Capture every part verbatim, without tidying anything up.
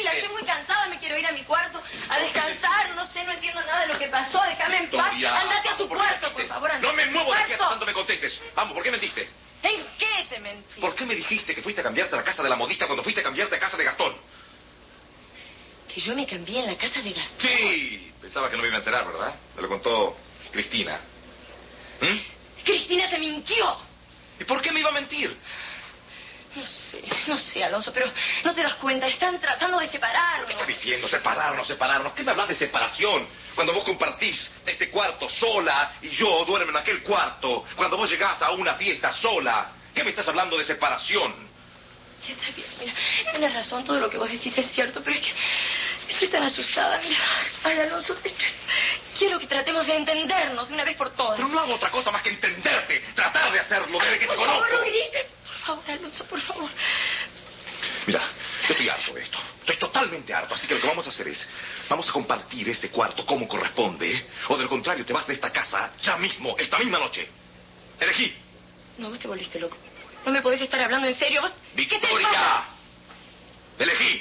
tranquila, estoy muy cansada, me quiero ir a mi cuarto a descansar, no sé, no entiendo nada de lo que pasó, déjame en paz. Andate a tu cuarto, por favor, andate. No me muevo de aquí hasta tanto me contestes. Vamos, ¿por qué mentiste? ¿En qué te mentí? ¿Por qué me dijiste que fuiste a cambiarte a la casa de la modista cuando fuiste a cambiarte a casa de Gastón? Que yo me cambié en la casa de Gastón. Sí, pensaba que no me iba a enterar, ¿verdad? Me lo contó Cristina. ¿Mm? Cristina te mintió. ¿Y por qué me iba a mentir? No sé, no sé, Alonso, pero no te das cuenta, están tratando de separarnos. ¿Qué estás diciendo? Separarnos, separarnos. ¿Qué me hablas de separación? Cuando vos compartís este cuarto sola y yo duermo en aquel cuarto. Cuando vos llegás a una fiesta sola. ¿Qué me estás hablando de separación? Ya está bien, mira, tienes razón, todo lo que vos decís es cierto, pero es que estoy tan asustada, mira. Ay, Alonso, estoy... quiero que tratemos de entendernos de una vez por todas. Pero no hago otra cosa más que entenderte, tratar de hacerlo desde que te conozco. Por favor, no grites. Por favor, Alonso, por favor. Mira, yo estoy harto de esto. Estoy totalmente harto, así que lo que vamos a hacer es... vamos a compartir ese cuarto como corresponde, ¿eh? O del contrario, te vas de esta casa ya mismo, esta misma noche. Elegí. No, vos te volviste loco. No me podés estar hablando en serio. ¿Vos? ¡Victoria! Elegí.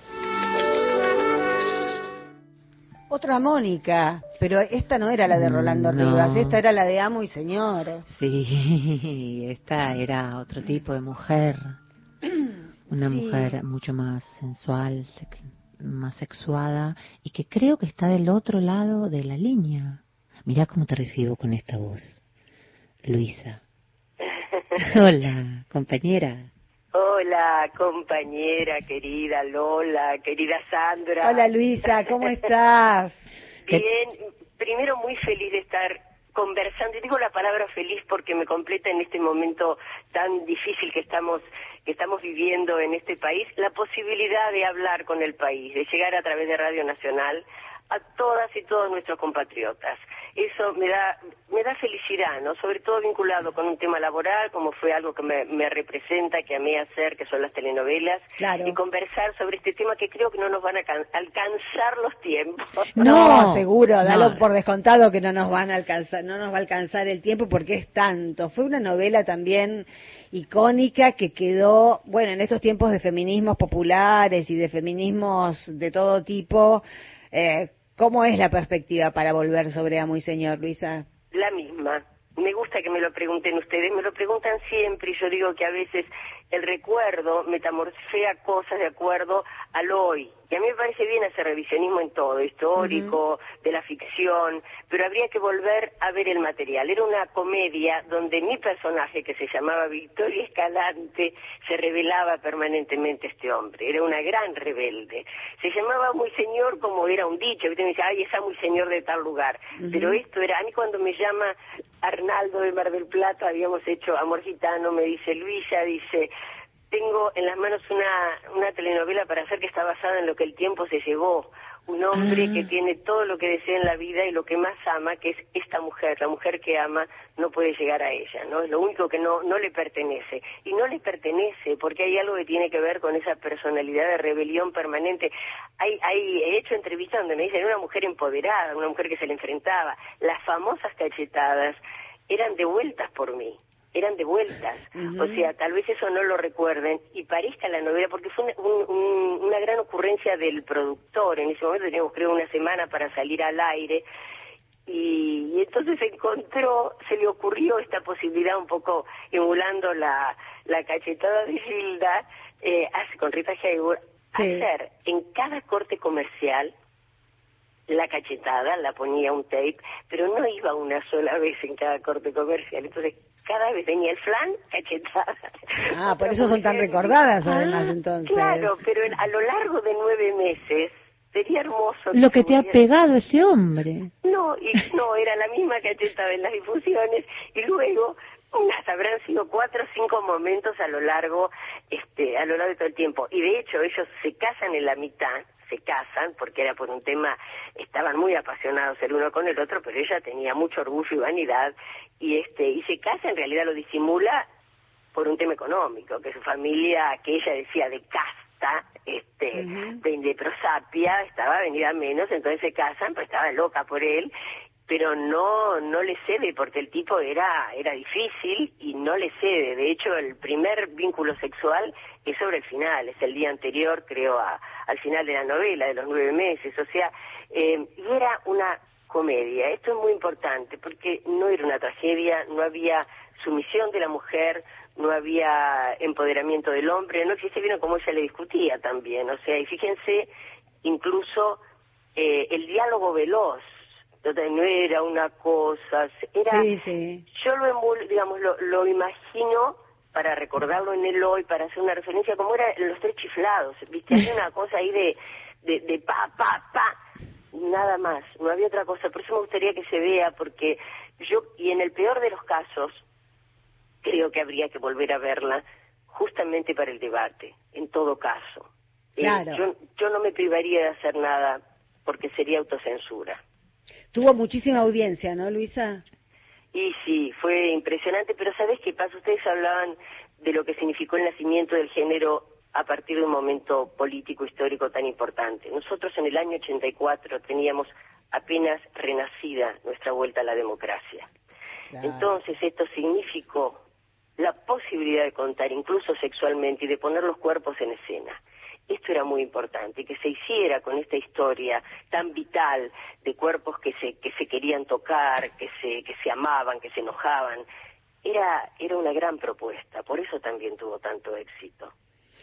Otra Mónica, pero esta no era la de Rolando No. Rivas, esta era la de Amo y Señor. Sí, esta era otro tipo de mujer. Una Sí. mujer mucho más sensual, sex- más sexuada, y que creo que está del otro lado de la línea. Mirá cómo te recibo con esta voz. Luisa. Hola, compañera. Hola, compañera, querida Lola, querida Sandra. Hola Luisa, ¿cómo estás? Bien, primero muy feliz de estar conversando, y digo la palabra feliz porque me completa en este momento tan difícil que estamos que estamos viviendo en este país, la posibilidad de hablar con el país, de llegar a través de Radio Nacional a todas y todos nuestros compatriotas. Eso me da me da felicidad, ¿no? Sobre todo vinculado con un tema laboral, como fue algo que me, me representa, que amé hacer, que son las telenovelas, Claro. y conversar sobre este tema que creo que no nos van a can- alcanzar los tiempos. No, No, seguro, dalo no. por descontado que no nos van a alcanzar, no nos va a alcanzar el tiempo porque es tanto. Fue una novela también icónica que quedó, bueno, en estos tiempos de feminismos populares y de feminismos de todo tipo, eh, ¿cómo es la perspectiva para volver sobre Amo y Señor, Luisa? La misma. Me gusta que me lo pregunten ustedes, me lo preguntan siempre, y yo digo que a veces el recuerdo metamorfea cosas de acuerdo al hoy. Y a mí me parece bien hacer revisionismo en todo, histórico, uh-huh. de la ficción, pero habría que volver a ver el material. Era una comedia donde mi personaje, que se llamaba Victoria Escalante, se revelaba permanentemente este hombre. Era una gran rebelde. Se llamaba Muy Señor como era un dicho, que usted me dice, ay, esa Muy Señor de tal lugar. Uh-huh. Pero esto era, a mí cuando me llama Arnaldo de Mar del Plata, habíamos hecho Amor Gitano, me dice, Luisa, dice... tengo en las manos una, una telenovela para hacer que está basada en lo que el tiempo se llevó. Un hombre ah. que tiene todo lo que desea en la vida y lo que más ama, que es esta mujer. La mujer que ama no puede llegar a ella, ¿no? Es lo único que no, no le pertenece. Y no le pertenece porque hay algo que tiene que ver con esa personalidad de rebelión permanente. Hay, hay, he hecho entrevistas donde me dicen una mujer empoderada, una mujer que se le enfrentaba. Las famosas cachetadas eran devueltas por mí. eran de vueltas, uh-huh. O sea, tal vez eso no lo recuerden y parezca la novela, porque fue una, un, un, una gran ocurrencia del productor. En ese momento teníamos creo una semana para salir al aire y, y entonces se encontró, se le ocurrió esta posibilidad un poco emulando la, la cachetada de Gilda, eh, hace, con Rita Hayworth, sí. hacer en cada corte comercial la cachetada, la ponía un tape, pero no iba una sola vez en cada corte comercial, entonces cada vez venía el flan, cachetada. Ah, por eso son tan recordadas además, ah, entonces. Claro, pero en, a lo largo de nueve meses sería hermoso. Lo que te ha pegado ese hombre. No, y no, era la misma cachetada en las difusiones, y luego hasta habrán sido cuatro o cinco momentos a lo largo, este, a lo largo de todo el tiempo. Y de hecho ellos se casan en la mitad, se casan, porque era por un tema, estaban muy apasionados el uno con el otro, pero ella tenía mucho orgullo y vanidad, y este y se casa, en realidad lo disimula por un tema económico, que su familia, que ella decía de casta, este uh-huh. de, de prosapia, estaba venida menos, entonces se casan, pues estaba loca por él, pero no no le cede porque el tipo era era difícil y no le cede. De hecho, el primer vínculo sexual es sobre el final, es el día anterior, creo, a, al final de la novela, de los nueve meses. O sea, eh, y era una comedia. Esto es muy importante porque no era una tragedia, no había sumisión de la mujer, no había empoderamiento del hombre, no existe bien como ella le discutía también. O sea, y fíjense, incluso eh, el diálogo veloz, no era una cosa, era, sí, sí. yo lo envol, digamos, lo, lo imagino para recordarlo en el hoy, para hacer una referencia, como eran los tres chiflados, viste, había una cosa ahí de, de, de pa, pa, pa, nada más, no había otra cosa. Por eso me gustaría que se vea, porque yo, y en el peor de los casos, creo que habría que volver a verla justamente para el debate, en todo caso. Claro. Eh, yo, yo no me privaría de hacer nada porque sería autocensura. Tuvo muchísima audiencia, ¿no, Luisa? Y sí, fue impresionante, pero ¿sabés qué pasa? Ustedes hablaban de lo que significó el nacimiento del género a partir de un momento político histórico tan importante. Nosotros en el año ochenta y cuatro teníamos apenas renacida nuestra vuelta a la democracia. Claro. Entonces esto significó la posibilidad de contar incluso sexualmente y de poner los cuerpos en escena. Esto era muy importante, que se hiciera con esta historia tan vital de cuerpos que se que se querían tocar, que se que se amaban, que se enojaban. Era era una gran propuesta, por eso también tuvo tanto éxito.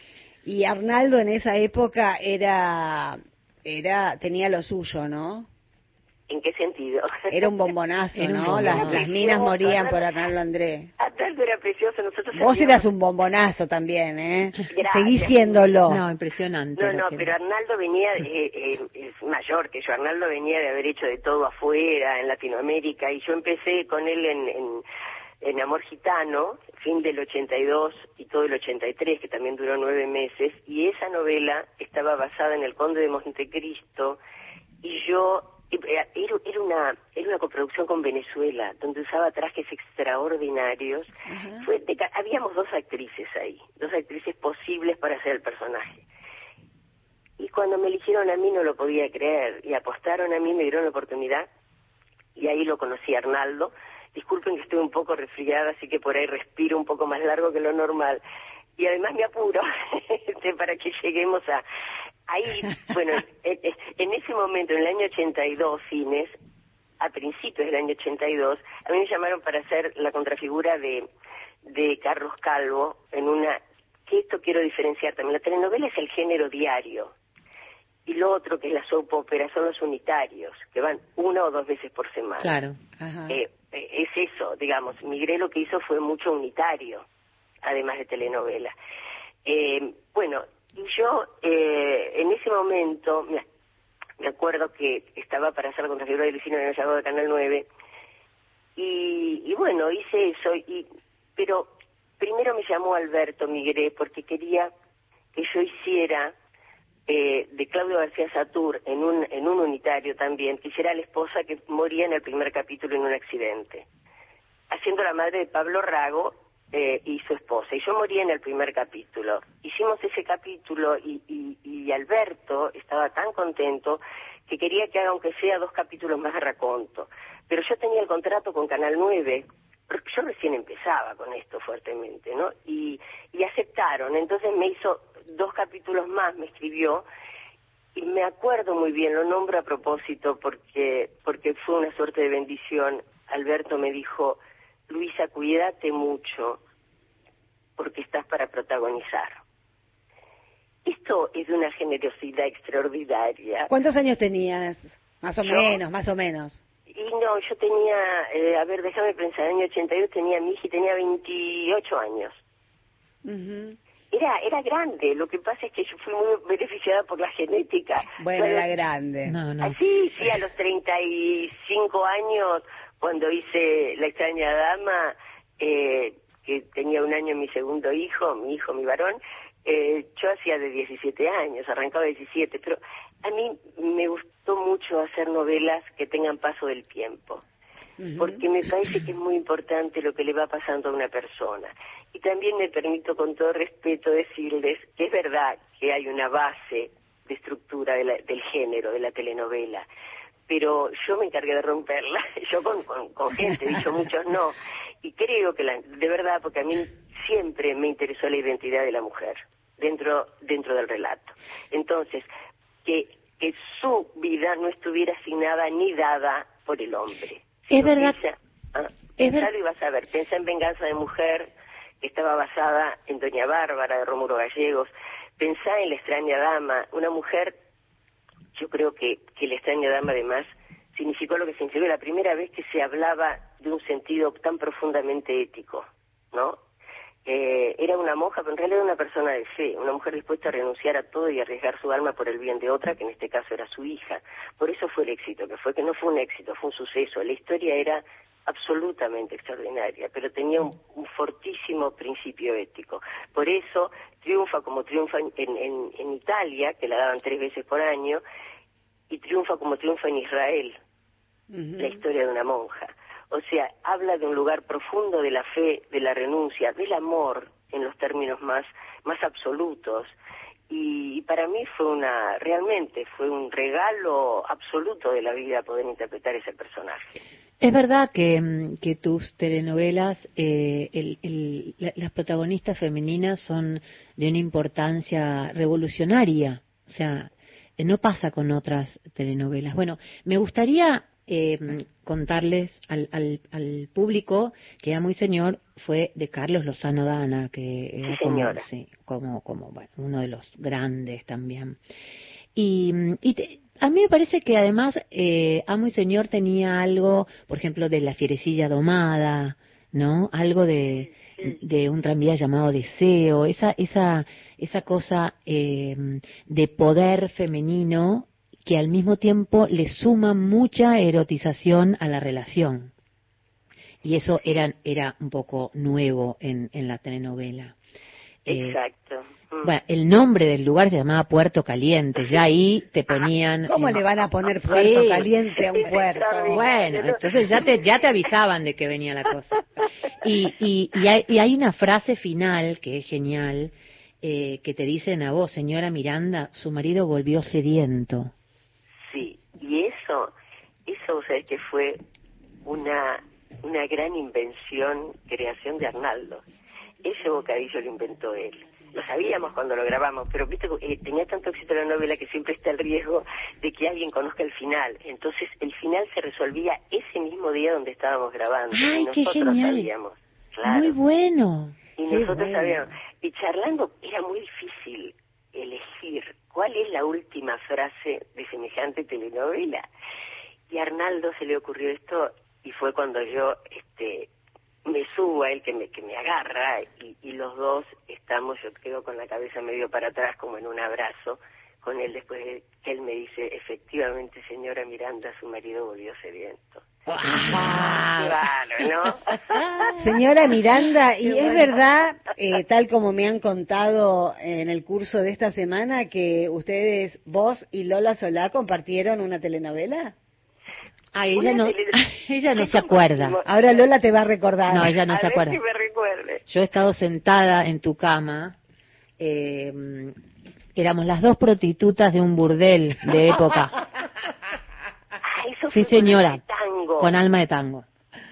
Y Arnaldo en esa época era era tenía lo suyo, ¿no? ¿En qué sentido? Era un bombonazo, Era un ¿no? bombonazo. Las, las minas morían por Arnaldo André. Arnaldo era precioso. Nosotros Vos sabíamos... eras un bombonazo también, ¿eh? Gracias. Seguís siéndolo. No, impresionante. No, no, que... pero Arnaldo venía, eh, eh, es mayor que yo, Arnaldo venía de haber hecho de todo afuera, en Latinoamérica, y yo empecé con él en, en, en Amor Gitano, fin del ochenta y dos y todo el ochenta y tres, que también duró nueve meses, y esa novela estaba basada en El Conde de Montecristo, y yo... Era, era una era una coproducción con Venezuela, donde usaba trajes extraordinarios. Uh-huh. Fue de, habíamos dos actrices ahí, dos actrices posibles para hacer el personaje. Y cuando me eligieron a mí no lo podía creer, y apostaron a mí, me dieron la oportunidad, y ahí lo conocí a Arnaldo. Disculpen que estoy un poco resfriada, así que por ahí respiro un poco más largo que lo normal. Y además me apuro para que lleguemos a... Ahí, bueno, en, en ese momento, en el año ochenta y dos, fines, a principios del año ochenta y dos, a mí me llamaron para hacer la contrafigura de, de Carlos Calvo en una... que esto quiero diferenciar también. La telenovela es el género diario. Y lo otro, que es la soap opera, son los unitarios, que van una o dos veces por semana. Claro. Ajá. Eh, es eso, digamos. Migré lo que hizo fue mucho unitario, además de telenovela. Eh, bueno... Y yo, eh, en ese momento, me, me acuerdo que estaba para hacer la contrafigura de Lucina en el llamado de Canal nueve, y, y bueno, hice eso, y pero primero me llamó Alberto Migré porque quería que yo hiciera eh, de Claudio García Satur en un, en un unitario también, que hiciera la esposa que moría en el primer capítulo en un accidente, haciendo la madre de Pablo Rago, Eh, y su esposa, y yo moría en el primer capítulo. Hicimos ese capítulo y, y, y Alberto estaba tan contento que quería que haga aunque sea dos capítulos más de raconto, pero yo tenía el contrato con Canal nueve, porque yo recién empezaba con esto fuertemente, ¿no? Y, y aceptaron, entonces me hizo dos capítulos más, me escribió, y me acuerdo muy bien, lo nombro a propósito porque, porque fue una suerte de bendición. Alberto me dijo: Luisa, cuídate mucho, porque estás para protagonizar. Esto es de una generosidad extraordinaria. ¿Cuántos años tenías? Más o ¿Yo? menos, más o menos. Y no, yo tenía, eh, a ver, déjame pensar, en el año ochenta y dos tenía mi hija y tenía veintiocho años. Uh-huh. Era era grande, lo que pasa es que yo fui muy beneficiada por la genética. Bueno, yo era los... grande. No, no. Ah, sí, sí, a los treinta y cinco años, cuando hice La extraña dama, eh, que tenía un año mi segundo hijo, mi hijo, mi varón, eh, yo hacía de diecisiete años, arrancaba de diecisiete, pero a mí me gustó mucho hacer novelas que tengan paso del tiempo, uh-huh. porque me parece que es muy importante lo que le va pasando a una persona. Y también me permito con todo respeto decirles que es verdad que hay una base de estructura de la, del género, de la telenovela, pero yo me encargué de romperla, yo con, con, con gente, he dicho muchos no, y creo que la, de verdad, porque a mí siempre me interesó la identidad de la mujer dentro dentro del relato. Entonces, que, que su vida no estuviera asignada ni dada por el hombre. Es verdad. Ella, ah, Es pensalo ver... y vas a ver, pensá en Venganza de Mujer, que estaba basada en Doña Bárbara de Rómulo Gallegos, pensá en La extraña dama, una mujer, yo creo que, que La extraña dama además significó lo que significó la primera vez que se hablaba de un sentido tan profundamente ético, ¿no? Eh, era una monja, pero en realidad era una persona de fe, una mujer dispuesta a renunciar a todo y arriesgar su alma por el bien de otra, que en este caso era su hija. Por eso fue el éxito, que fue que no fue un éxito, fue un suceso. La historia era absolutamente extraordinaria, pero tenía un, un fortísimo principio ético. Por eso triunfa como triunfa en, en, en Italia, que la daban tres veces por año, y triunfa como triunfa en Israel, uh-huh. La historia de una monja. O sea, habla de un lugar profundo de la fe, de la renuncia, del amor en los términos más, más absolutos. Y para mí fue una, realmente fue un regalo absoluto de la vida poder interpretar ese personaje. Es verdad que, que tus telenovelas, eh, el, el, la, las protagonistas femeninas son de una importancia revolucionaria. O sea, eh, no pasa con otras telenovelas. Bueno, me gustaría eh, contarles al, al, al público que Amo y Señor fue de Carlos Lozano Dana, que era sí, como, sí, como, como bueno, uno de los grandes también. Y, y te, a mí me parece que además eh, Amo y Señor tenía algo, por ejemplo, de La fierecilla domada, ¿no? Algo de, de un tranvía llamado Deseo, esa esa esa cosa eh, de poder femenino que al mismo tiempo le suma mucha erotización a la relación. Y eso era era un poco nuevo en, en la telenovela. Exacto. Eh, bueno, el nombre del lugar se llamaba Puerto Caliente, ya ahí te ponían... ¿Cómo en... le van a poner Puerto sí. Caliente a un puerto? Bueno, entonces ya te ya te avisaban de que venía la cosa. Y, y, y, hay, y hay una frase final que es genial, eh, que te dicen a vos, señora Miranda, su marido volvió sediento. Sí, y eso, eso, sabes que fue una, una gran invención, creación de Arnaldo. Ese bocadillo lo inventó él. Lo sabíamos cuando lo grabamos, pero viste, eh, tenía tanto éxito la novela que siempre está el riesgo de que alguien conozca el final. Entonces el final se resolvía ese mismo día donde estábamos grabando. ¡Ay, y nosotros qué genial! Sabíamos. Claro. Muy bueno. Y qué nosotros bueno. sabíamos. Y charlando era muy difícil elegir cuál es la última frase de semejante telenovela. Y a Arnaldo se le ocurrió esto y fue cuando yo... este me subo a él, que me, que me agarra, y, y los dos estamos, yo quedo con la cabeza medio para atrás, como en un abrazo, con él después de que él me dice, efectivamente, señora Miranda, su marido volvió sediento. Claro, ¿no? Señora Miranda, y es verdad, eh, tal como me han contado en el curso de esta semana, que ustedes, vos y Lola Solá, compartieron una telenovela. Ah, ella no, ella no se acuerda. Ahora Lola te va a recordar. No, ella no a se ver acuerda. Si me recuerde. Yo he estado sentada en tu cama. Eh, éramos las dos prostitutas de un burdel de época. Ah, eso sí, fue señora. Con alma de tango. Con alma de tango.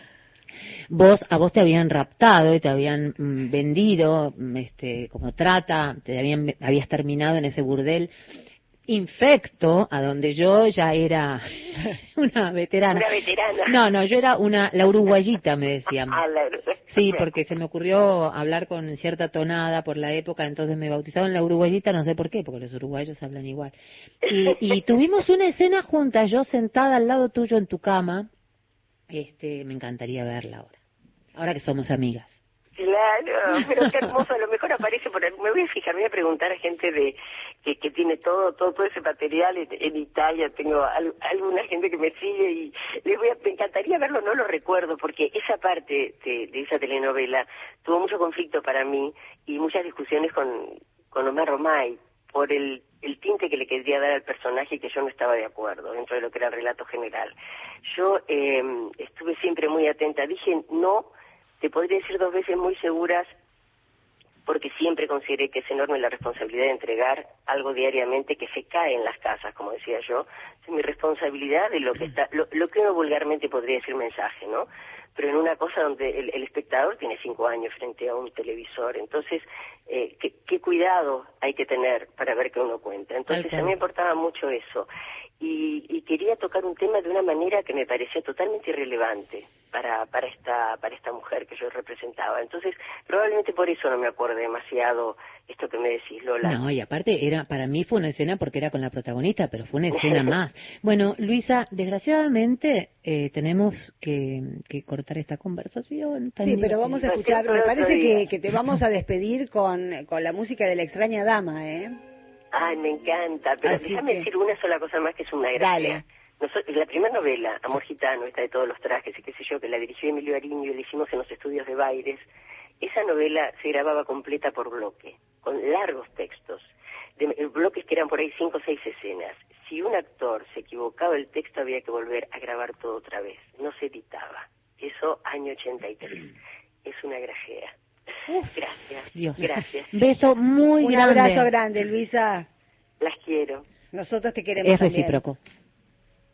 Vos, a vos te habían raptado y te habían mm, vendido, este, como trata, te habían, habías terminado en ese burdel infecto, a donde yo ya era una veterana. Una veterana. No, no, yo era una, la uruguayita, me decían. Ah, la... Sí, porque se me ocurrió hablar con cierta tonada por la época, entonces me bautizaron la uruguayita, no sé por qué, porque los uruguayos hablan igual. Y, y tuvimos una escena juntas, yo sentada al lado tuyo en tu cama, este, me encantaría verla ahora, ahora que somos amigas. Claro, pero qué hermoso, a lo mejor aparece por ahí. Me voy a fijar, me voy a preguntar a gente de que, que tiene todo, todo todo ese material en, en Italia. Tengo al, alguna gente que me sigue y les voy a, me encantaría verlo, no lo recuerdo, porque esa parte de, de esa telenovela tuvo mucho conflicto para mí y muchas discusiones con, con Omar Romay por el, el tinte que le quería dar al personaje, que yo no estaba de acuerdo dentro de lo que era el relato general. Yo eh, estuve siempre muy atenta, dije no. Te podría decir dos veces muy seguras porque siempre consideré que es enorme la responsabilidad de entregar algo diariamente que se cae en las casas, como decía yo. Es mi responsabilidad de lo que está, lo, lo que uno vulgarmente podría decir mensaje, ¿no? Pero en una cosa donde el, el espectador tiene cinco años frente a un televisor, entonces, eh, ¿qué, qué cuidado hay que tener para ver qué uno cuenta? Entonces, a mí me importaba mucho eso. Y, y quería tocar un tema de una manera que me parecía totalmente irrelevante para para esta para esta mujer que yo representaba. Entonces, probablemente por eso no me acuerdo demasiado esto que me decís, Lola. No, y aparte era para mí fue una escena porque era con la protagonista, pero fue una escena más. Bueno, Luisa, desgraciadamente eh, tenemos que, que cortar esta conversación. Tan Sí, pero vamos a escuchar, me parece que, que te vamos a despedir con, con la música de La extraña dama, ¿eh? Ay, me encanta, pero Así déjame que... decir una sola cosa más que es una gracia. Dale. Nosotros, la primera novela, Amor Gitano, esta de todos los trajes y qué sé yo, que la dirigió Emilio Ariño y la hicimos en los estudios de Baires, esa novela se grababa completa por bloque, con largos textos, de, bloques que eran por ahí cinco o seis escenas. Si un actor se equivocaba el texto había que volver a grabar todo otra vez, no se editaba. Eso año ochenta y tres. Es una grajea. Uf, gracias, Dios. gracias. Beso muy Un grande. abrazo grande, Luisa. Las quiero. Nosotros te queremos Es también. recíproco.